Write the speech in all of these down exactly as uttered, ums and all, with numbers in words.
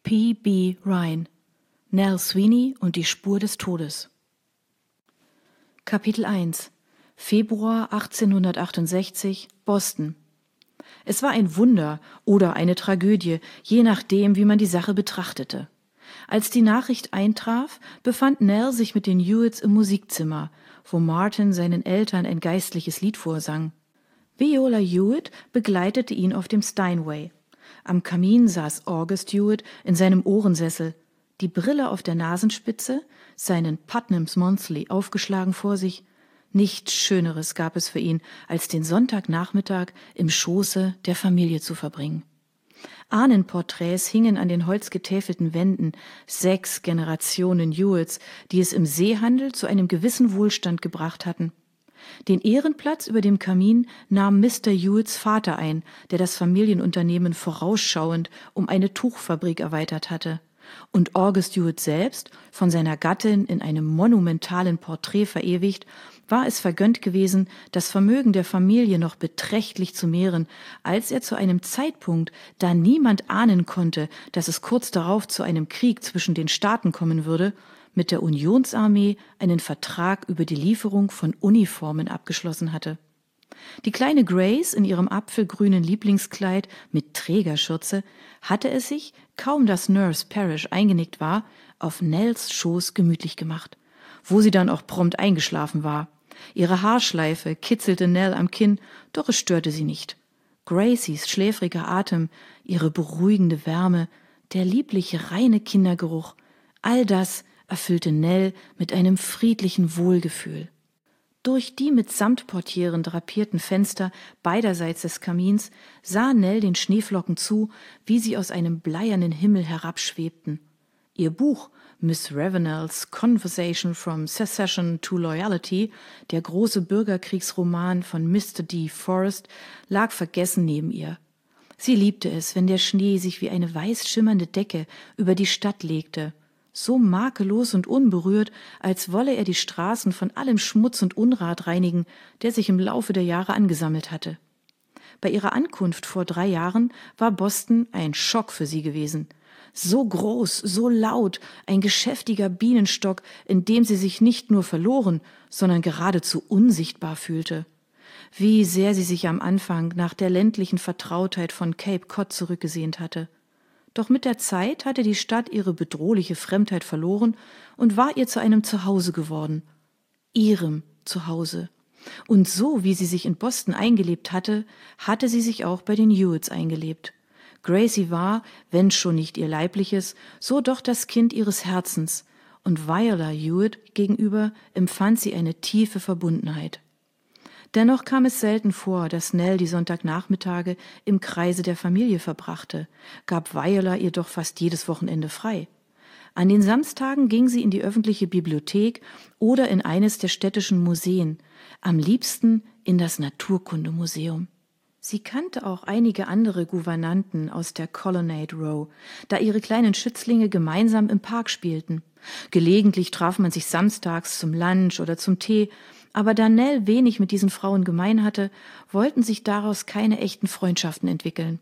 P B Ryan, Nell Sweeney und die Spur des Todes. Kapitel eins. Februar achtzehnhundertachtundsechzig, Boston. Es war ein Wunder oder eine Tragödie, je nachdem, wie man die Sache betrachtete. Als die Nachricht eintraf, befand Nell sich mit den Hewitts im Musikzimmer, wo Martin seinen Eltern ein geistliches Lied vorsang. Viola Hewitt begleitete ihn auf dem Steinway. Am Kamin saß August Hewitt in seinem Ohrensessel, die Brille auf der Nasenspitze, seinen Putnam's Monthly aufgeschlagen vor sich. Nichts Schöneres gab es für ihn, als den Sonntagnachmittag im Schoße der Familie zu verbringen. Ahnenporträts hingen an den holzgetäfelten Wänden, sechs Generationen Hewitts, die es im Seehandel zu einem gewissen Wohlstand gebracht hatten. Den Ehrenplatz über dem Kamin nahm Mister Hewitts Vater ein, der das Familienunternehmen vorausschauend um eine Tuchfabrik erweitert hatte. Und August Hewitt selbst, von seiner Gattin in einem monumentalen Porträt verewigt, war es vergönnt gewesen, das Vermögen der Familie noch beträchtlich zu mehren, als er zu einem Zeitpunkt, da niemand ahnen konnte, dass es kurz darauf zu einem Krieg zwischen den Staaten kommen würde, mit der Unionsarmee einen Vertrag über die Lieferung von Uniformen abgeschlossen hatte. Die kleine Grace in ihrem apfelgrünen Lieblingskleid mit Trägerschürze hatte es sich, kaum dass Nurse Parrish eingenickt war, auf Nells Schoß gemütlich gemacht, wo sie dann auch prompt eingeschlafen war. Ihre Haarschleife kitzelte Nell am Kinn, doch es störte sie nicht. Gracies schläfriger Atem, ihre beruhigende Wärme, der liebliche reine Kindergeruch, all das erfüllte Nell mit einem friedlichen Wohlgefühl. Durch die mit Samtportieren drapierten Fenster beiderseits des Kamins sah Nell den Schneeflocken zu, wie sie aus einem bleiernen Himmel herabschwebten. Ihr Buch Miss Ravenel's Conversation from Secession to Loyalty, der große Bürgerkriegsroman von Mister D. Forrest, lag vergessen neben ihr. Sie liebte es, wenn der Schnee sich wie eine weiß schimmernde Decke über die Stadt legte, so makellos und unberührt, als wolle er die Straßen von allem Schmutz und Unrat reinigen, der sich im Laufe der Jahre angesammelt hatte. Bei ihrer Ankunft vor drei Jahren war Boston ein Schock für sie gewesen. So groß, so laut, ein geschäftiger Bienenstock, in dem sie sich nicht nur verloren, sondern geradezu unsichtbar fühlte. Wie sehr sie sich am Anfang nach der ländlichen Vertrautheit von Cape Cod zurückgesehnt hatte. Doch mit der Zeit hatte die Stadt ihre bedrohliche Fremdheit verloren und war ihr zu einem Zuhause geworden. Ihrem Zuhause. Und so, wie sie sich in Boston eingelebt hatte, hatte sie sich auch bei den Hewitts eingelebt. Gracie war, wenn schon nicht ihr leibliches, so doch das Kind ihres Herzens, und Viola Hewitt gegenüber empfand sie eine tiefe Verbundenheit. Dennoch kam es selten vor, dass Nell die Sonntagnachmittage im Kreise der Familie verbrachte, gab Viola ihr doch fast jedes Wochenende frei. An den Samstagen ging sie in die öffentliche Bibliothek oder in eines der städtischen Museen, am liebsten in das Naturkundemuseum. Sie kannte auch einige andere Gouvernanten aus der Colonnade Row, da ihre kleinen Schützlinge gemeinsam im Park spielten. Gelegentlich traf man sich samstags zum Lunch oder zum Tee, aber da Nell wenig mit diesen Frauen gemein hatte, wollten sich daraus keine echten Freundschaften entwickeln.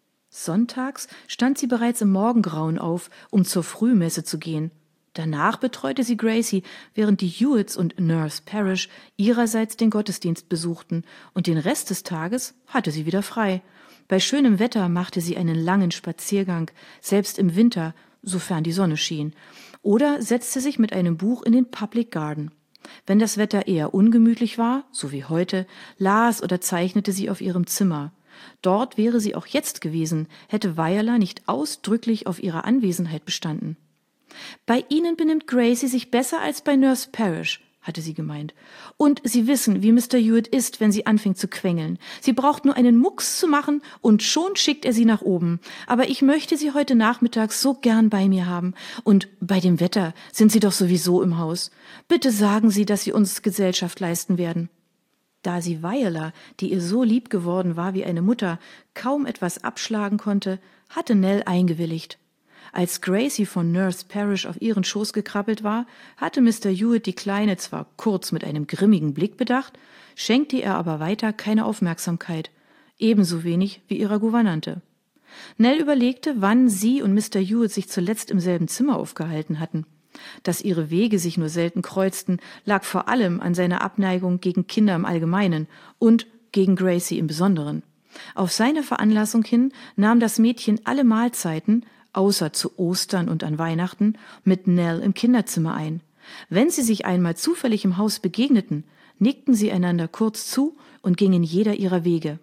Sonntags stand sie bereits im Morgengrauen auf, um zur Frühmesse zu gehen. Danach betreute sie Gracie, während die Hewitts und Nurse Parrish ihrerseits den Gottesdienst besuchten, und den Rest des Tages hatte sie wieder frei. Bei schönem Wetter machte sie einen langen Spaziergang, selbst im Winter, sofern die Sonne schien, oder setzte sich mit einem Buch in den Public Garden. Wenn das Wetter eher ungemütlich war, so wie heute, las oder zeichnete sie auf ihrem Zimmer. Dort wäre sie auch jetzt gewesen, hätte Viola nicht ausdrücklich auf ihre Anwesenheit bestanden. »Bei Ihnen benimmt Gracie sich besser als bei Nurse Parrish«, hatte sie gemeint. »Und Sie wissen, wie Mister Hewitt ist, wenn sie anfängt zu quengeln. Sie braucht nur einen Mucks zu machen, und schon schickt er sie nach oben. Aber ich möchte sie heute Nachmittag so gern bei mir haben. Und bei dem Wetter sind Sie doch sowieso im Haus. Bitte sagen Sie, dass Sie uns Gesellschaft leisten werden.« Da sie Viola, die ihr so lieb geworden war wie eine Mutter, kaum etwas abschlagen konnte, hatte Nell eingewilligt. Als Gracie von Nurse Parrish auf ihren Schoß gekrabbelt war, hatte Mister Hewitt die Kleine zwar kurz mit einem grimmigen Blick bedacht, schenkte ihr aber weiter keine Aufmerksamkeit, ebenso wenig wie ihrer Gouvernante. Nell überlegte, wann sie und Mister Hewitt sich zuletzt im selben Zimmer aufgehalten hatten. Dass ihre Wege sich nur selten kreuzten, lag vor allem an seiner Abneigung gegen Kinder im Allgemeinen und gegen Gracie im Besonderen. Auf seine Veranlassung hin nahm das Mädchen alle Mahlzeiten, außer zu Ostern und an Weihnachten, mit Nell im Kinderzimmer ein. Wenn sie sich einmal zufällig im Haus begegneten, nickten sie einander kurz zu und gingen jeder ihrer Wege.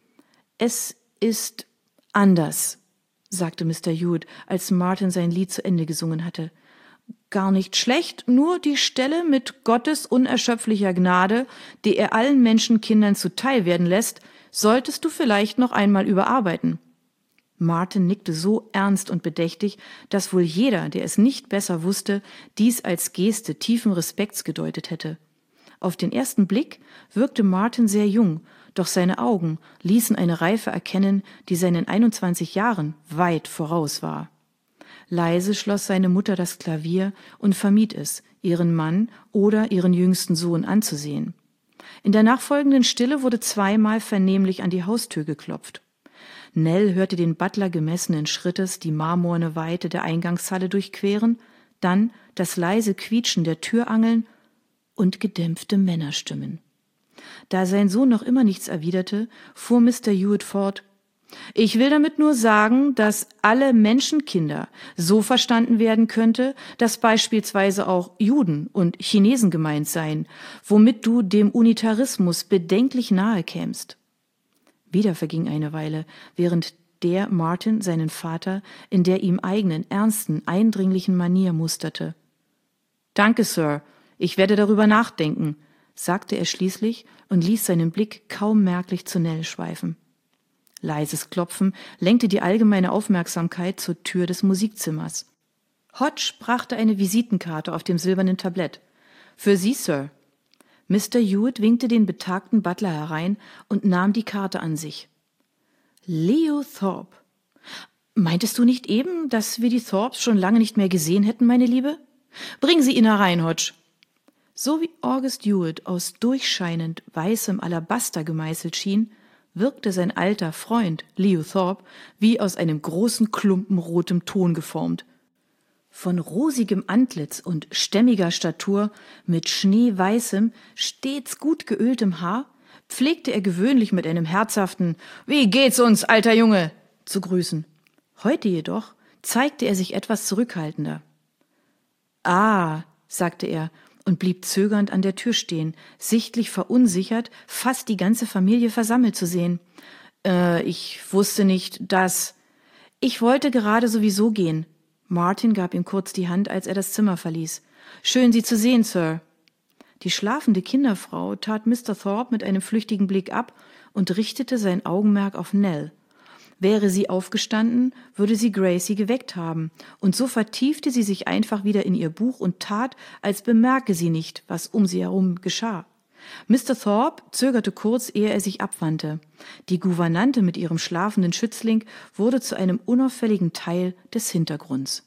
»Es ist anders«, sagte Mister Hewitt, als Martin sein Lied zu Ende gesungen hatte. »Gar nicht schlecht, nur die Stelle mit Gottes unerschöpflicher Gnade, die er allen Menschenkindern zuteil werden lässt, solltest du vielleicht noch einmal überarbeiten.« Martin nickte so ernst und bedächtig, dass wohl jeder, der es nicht besser wusste, dies als Geste tiefen Respekts gedeutet hätte. Auf den ersten Blick wirkte Martin sehr jung, doch seine Augen ließen eine Reife erkennen, die seinen einundzwanzig Jahren weit voraus war. Leise schloss seine Mutter das Klavier und vermied es, ihren Mann oder ihren jüngsten Sohn anzusehen. In der nachfolgenden Stille wurde zweimal vernehmlich an die Haustür geklopft. Nell hörte den Butler gemessenen Schrittes die marmorne Weite der Eingangshalle durchqueren, dann das leise Quietschen der Türangeln und gedämpfte Männerstimmen. Da sein Sohn noch immer nichts erwiderte, fuhr Mister Hewitt fort: »Ich will damit nur sagen, dass alle Menschenkinder so verstanden werden könnte, dass beispielsweise auch Juden und Chinesen gemeint seien, womit du dem Unitarismus bedenklich nahe kämst.« Wieder verging eine Weile, während der Martin seinen Vater in der ihm eigenen, ernsten, eindringlichen Manier musterte. »Danke, Sir, ich werde darüber nachdenken«, sagte er schließlich und ließ seinen Blick kaum merklich zu Nell schweifen. Leises Klopfen lenkte die allgemeine Aufmerksamkeit zur Tür des Musikzimmers. Hodge brachte eine Visitenkarte auf dem silbernen Tablett. »Für Sie, Sir.« Mister Hewitt winkte den betagten Butler herein und nahm die Karte an sich. »Leo Thorpe. Meintest du nicht eben, dass wir die Thorpes schon lange nicht mehr gesehen hätten, meine Liebe? Bringen Sie ihn herein, Hodge.« So wie August Hewitt aus durchscheinend weißem Alabaster gemeißelt schien, wirkte sein alter Freund Leo Thorpe wie aus einem großen Klumpen rotem Ton geformt. Von rosigem Antlitz und stämmiger Statur, mit schneeweißem, stets gut geöltem Haar, pflegte er gewöhnlich mit einem herzhaften »Wie geht's uns, alter Junge?« zu grüßen. Heute jedoch zeigte er sich etwas zurückhaltender. »Ah«, sagte er und blieb zögernd an der Tür stehen, sichtlich verunsichert, fast die ganze Familie versammelt zu sehen. Äh, ich wusste nicht, dass... Ich wollte gerade sowieso gehen. Martin gab ihm kurz die Hand, als er das Zimmer verließ. »Schön, Sie zu sehen, Sir.« Die schlafende Kinderfrau tat Mister Thorpe mit einem flüchtigen Blick ab und richtete sein Augenmerk auf Nell. Wäre sie aufgestanden, würde sie Gracie geweckt haben, und so vertiefte sie sich einfach wieder in ihr Buch und tat, als bemerke sie nicht, was um sie herum geschah. Mister Thorpe zögerte kurz, ehe er sich abwandte. Die Gouvernante mit ihrem schlafenden Schützling wurde zu einem unauffälligen Teil des Hintergrunds.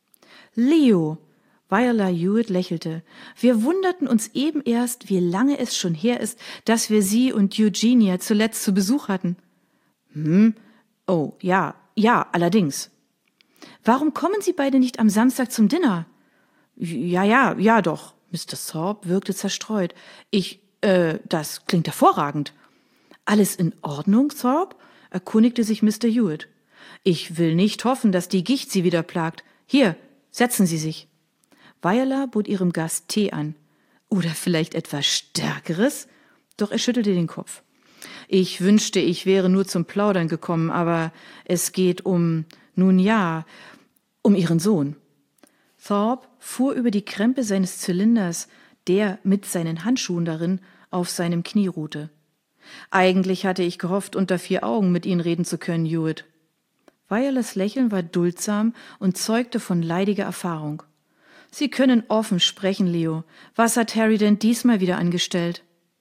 »Leo«, Viola Hewitt lächelte, »wir wunderten uns eben erst, wie lange es schon her ist, dass wir Sie und Eugenia zuletzt zu Besuch hatten.« »Hm? Oh, ja, ja, allerdings.« »Warum kommen Sie beide nicht am Samstag zum Dinner?« »Ja, ja, ja doch.« Mister Thorpe wirkte zerstreut. »Ich, äh, das klingt hervorragend.« »Alles in Ordnung, Thorpe?« erkundigte sich Mister Hewitt. »Ich will nicht hoffen, dass die Gicht Sie wieder plagt. Hier, setzen Sie sich.« Viola bot ihrem Gast Tee an. »Oder vielleicht etwas Stärkeres?« Doch er schüttelte den Kopf. »Ich wünschte, ich wäre nur zum Plaudern gekommen, aber es geht um, nun ja, um Ihren Sohn.« Thorpe fuhr über die Krempe seines Zylinders, der mit seinen Handschuhen darin auf seinem Knie ruhte. »Eigentlich hatte ich gehofft, unter vier Augen mit Ihnen reden zu können, Hewitt.« Violas Lächeln war duldsam und zeugte von leidiger Erfahrung. »Sie können offen sprechen, Leo. Was hat Harry denn diesmal wieder angestellt?«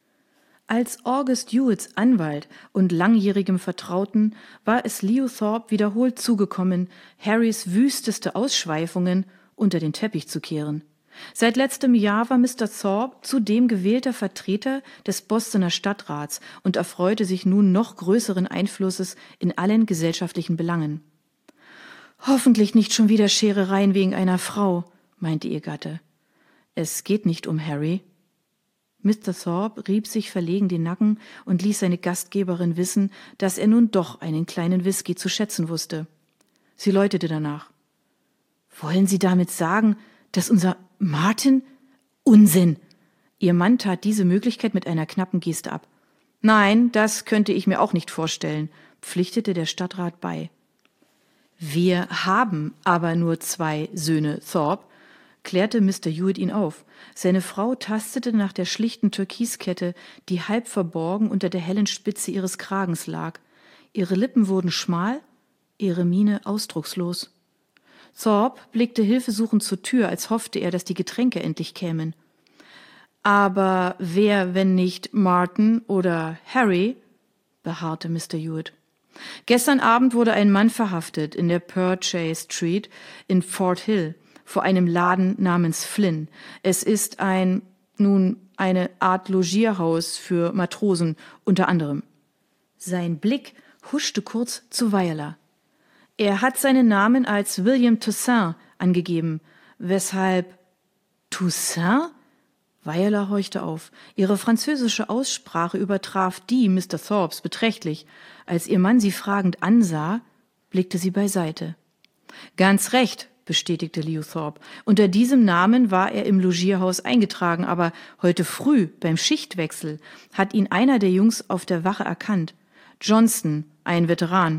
Als August Hewitts Anwalt und langjährigem Vertrauten war es Leo Thorpe wiederholt zugekommen, Harrys wüsteste Ausschweifungen unter den Teppich zu kehren. Seit letztem Jahr war Mister Thorpe zudem gewählter Vertreter des Bostoner Stadtrats und erfreute sich nun noch größeren Einflusses in allen gesellschaftlichen Belangen. »Hoffentlich nicht schon wieder Scherereien wegen einer Frau«, meinte ihr Gatte. »Es geht nicht um Harry.« Mister Thorpe rieb sich verlegen den Nacken und ließ seine Gastgeberin wissen, dass er nun doch einen kleinen Whisky zu schätzen wusste. Sie läutete danach. »Wollen Sie damit sagen, dass unser Martin…« »Unsinn!« Ihr Mann tat diese Möglichkeit mit einer knappen Geste ab. »Nein, das könnte ich mir auch nicht vorstellen«, pflichtete der Stadtrat bei. »Wir haben aber nur zwei Söhne, Thorpe«, klärte Mister Hewitt ihn auf. Seine Frau tastete nach der schlichten Türkiskette, die halb verborgen unter der hellen Spitze ihres Kragens lag. Ihre Lippen wurden schmal, ihre Miene ausdruckslos. Thorpe blickte hilfesuchend zur Tür, als hoffte er, dass die Getränke endlich kämen. »Aber wer, wenn nicht Martin oder Harry?«, beharrte Mister Hewitt. »Gestern Abend wurde ein Mann verhaftet in der Purchase Street in Fort Hill vor einem Laden namens Flynn. Es ist ein, nun, eine Art Logierhaus für Matrosen unter anderem.« Sein Blick huschte kurz zu Viola. Er hat seinen Namen als William Toussaint angegeben, weshalb… »Toussaint?« Viola horchte auf. Ihre französische Aussprache übertraf die Mister Thorpes beträchtlich. Als ihr Mann sie fragend ansah, blickte sie beiseite. »Ganz recht«, bestätigte Leo Thorpe. »Unter diesem Namen war er im Logierhaus eingetragen, aber heute früh beim Schichtwechsel hat ihn einer der Jungs auf der Wache erkannt. Johnston, ein Veteran.«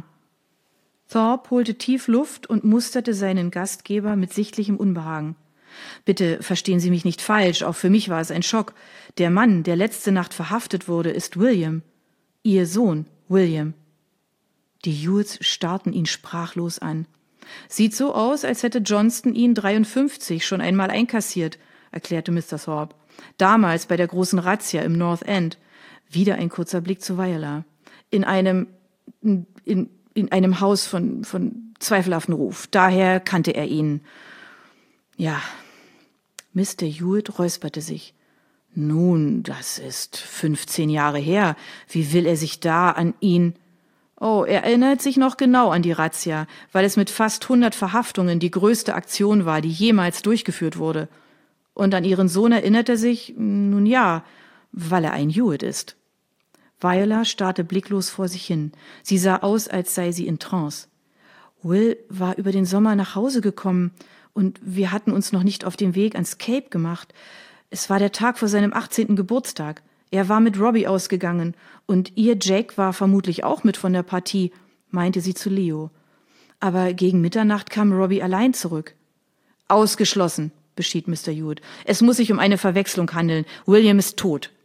Thorpe holte tief Luft und musterte seinen Gastgeber mit sichtlichem Unbehagen. »Bitte verstehen Sie mich nicht falsch, auch für mich war es ein Schock. Der Mann, der letzte Nacht verhaftet wurde, ist William. Ihr Sohn, William.« Die Hewitts starrten ihn sprachlos an. »Sieht so aus, als hätte Johnston ihn dreiundfünfzig schon einmal einkassiert«, erklärte Mister Thorpe. »Damals bei der großen Razzia im North End.« Wieder ein kurzer Blick zu Viola. »In einem… in… in einem Haus von, von zweifelhaftem Ruf. Daher kannte er ihn.« »Ja.« Mister Hewitt räusperte sich. »Nun, das ist fünfzehn Jahre her. Wie will er sich da an ihn…« »Oh, er erinnert sich noch genau an die Razzia, weil es mit fast hundert Verhaftungen die größte Aktion war, die jemals durchgeführt wurde. Und an ihren Sohn erinnert er sich, nun ja, weil er ein Hewitt ist.« Viola starrte blicklos vor sich hin. Sie sah aus, als sei sie in Trance. »Will war über den Sommer nach Hause gekommen und wir hatten uns noch nicht auf den Weg ans Cape gemacht. Es war der Tag vor seinem achtzehnten Geburtstag. Er war mit Robbie ausgegangen und ihr Jake war vermutlich auch mit von der Partie«, meinte sie zu Leo. »Aber gegen Mitternacht kam Robbie allein zurück.« »Ausgeschlossen«, beschied Mister Hewitt. »Es muss sich um eine Verwechslung handeln. William ist tot.«